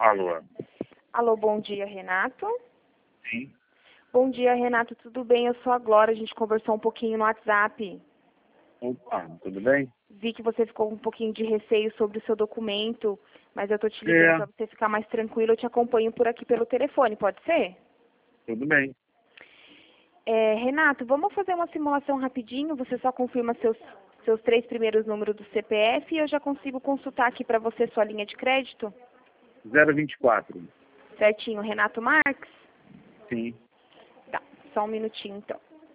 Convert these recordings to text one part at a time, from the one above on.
Alô? Alô, bom dia, Renato. Sim. Bom dia, Renato, tudo bem? Eu sou a Glória, a gente conversou um pouquinho no WhatsApp. Opa, tudo bem? Vi que você ficou com um pouquinho de receio sobre o seu documento, mas eu tô te ligando É, para você ficar mais tranquilo. Eu te acompanho por aqui pelo telefone, pode ser? tudo bem. Renato, vamos fazer uma simulação rapidinho. Você só confirma seus 3 primeiros números do CPF e eu já consigo consultar aqui para você sua linha de crédito. 024. Certinho, Renato Marques? Sim. Tá, só um minutinho então.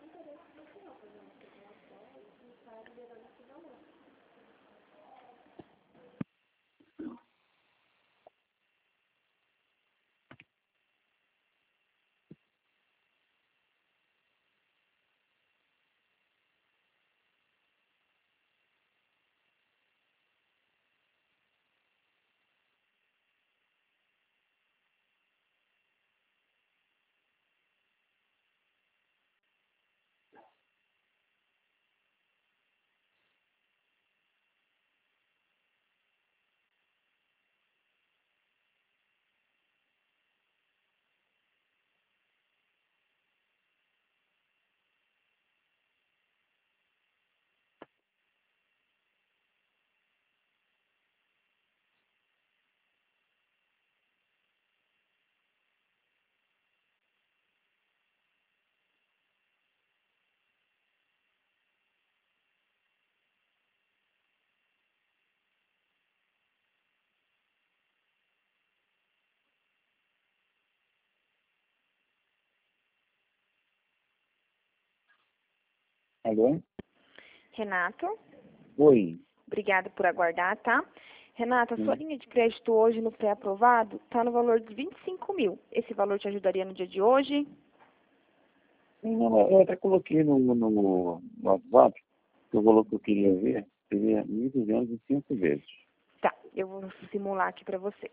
Alô? Renato? Oi. Obrigada por aguardar, tá? Renata, a sua linha de crédito hoje no pré-aprovado está no valor de 25 mil. Esse valor te ajudaria no dia de hoje? Não, eu até coloquei no WhatsApp que o valor que eu queria ver seria 1.205 vezes. Tá, eu vou simular aqui para você.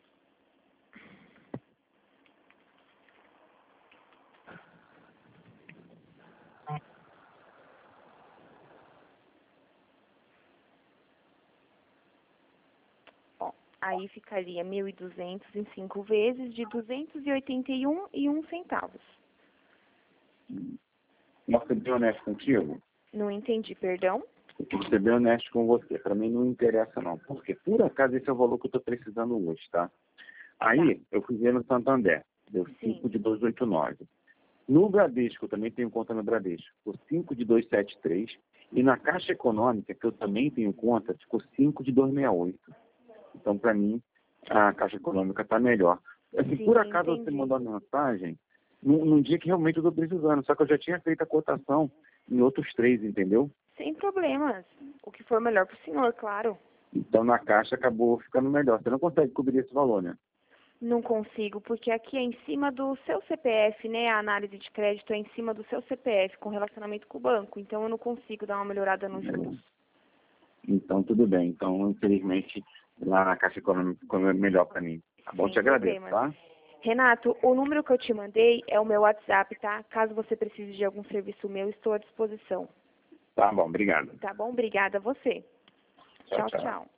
Ó, aí ficaria 1.200 em 5 vezes de 281,01 centavos. Mas ser bem honesto contigo? Não entendi, perdão? Eu quero ser bem honesto com você. Para mim não interessa não. Porque por acaso esse é o valor que eu estou precisando hoje, tá? Aí eu fui ver no Santander. Deu Sim. 5 de 289. No Bradesco, eu também tenho conta no Bradesco, ficou 5 de 273. E na Caixa Econômica, que eu também tenho conta, ficou 5 de 268. Então, para mim, a Caixa Econômica está melhor. Assim, Sim, por acaso você entendi. mandou uma mensagem num dia que realmente eu estou precisando, só que eu já tinha feito a cotação em outros 3, entendeu? Sem problemas. O que for melhor para o senhor, claro. Então, na Caixa acabou ficando melhor. Você não consegue cobrir esse valor, né? Não consigo, porque aqui é em cima do seu CPF, né? A análise de crédito é em cima do seu CPF, com relacionamento com o banco. Então, eu não consigo dar uma melhorada nos juros. Então, tudo bem. Então, infelizmente, lá na Caixa Econômica ficou melhor para mim. Tá bom? Sem Te agradeço, problemas. tá? Renato, o número que eu te mandei é o meu WhatsApp, tá? Caso você precise de algum serviço meu, estou à disposição. Tá bom, obrigado. Tá bom? Obrigada a você. Tchau, Tchau, tchau. tchau.